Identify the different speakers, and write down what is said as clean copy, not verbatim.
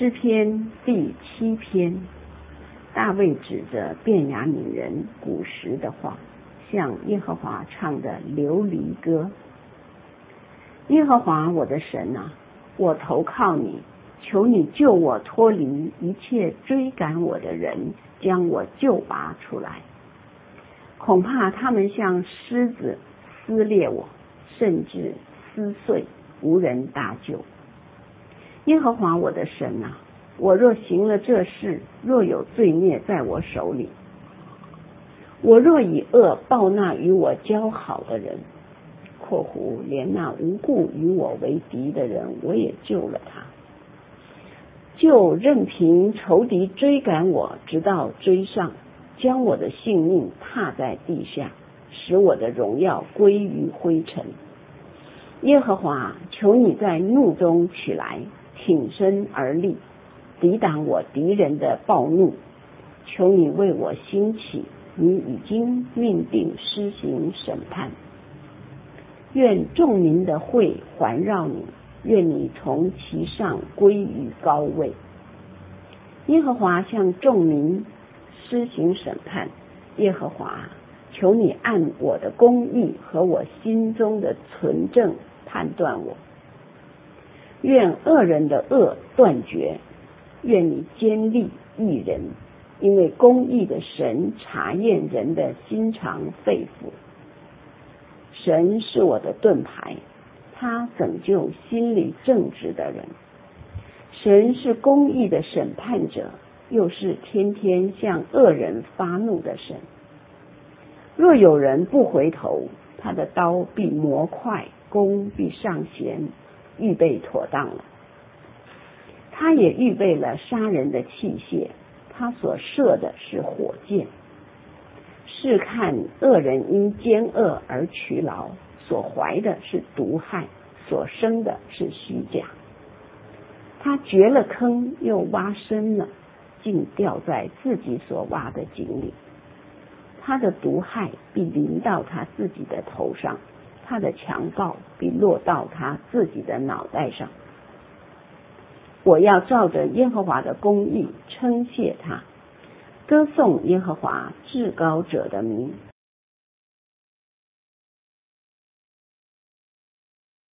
Speaker 1: 诗篇第7篇，大卫指着便雅悯人古时的话，向耶和华唱的流离歌。耶和华我的神啊，我投靠你，求你救我脱离一切追赶我的人，将我救拔出来。恐怕他们像狮子撕裂我，甚至撕碎，无人搭救。耶和华我的神啊，我若行了这事，若有罪孽在我手里，我若以恶报那与我交好的人（连那无故与我为敌的人，我也救了他），就任凭仇敌追赶我，直到追上，将我的性命踏在地下，使我的荣耀归于灰尘。耶和华，求你在怒中起来，挺身而立，抵挡我敌人的暴怒。求你为我兴起，你已经命定施行审判。愿众民的会环绕你，愿你从其上归于高位。耶和华向众民施行审判。耶和华，求你按我的公义和我心中的纯正判断我。愿恶人的恶断绝，愿你坚立义人，因为公义的神查验人的心肠肺腑。神是我的盾牌，他拯救心里正直的人。神是公义的审判者，又是天天向恶人发怒的神。若有人不回头，他的刀必磨快，弓必上弦，预备妥当了。他也预备了杀人的器械，他所射的是火箭。试看恶人因奸恶而劬劳，所怀的是毒害，所生的是虚假。他掘了坑又挖深了，竟掉在自己所挖的井里。他的毒害必临到他自己的头上，他的强暴必落到他自己的脑袋上。我要照着耶和华的公义称谢他，歌颂耶和华至高者的名。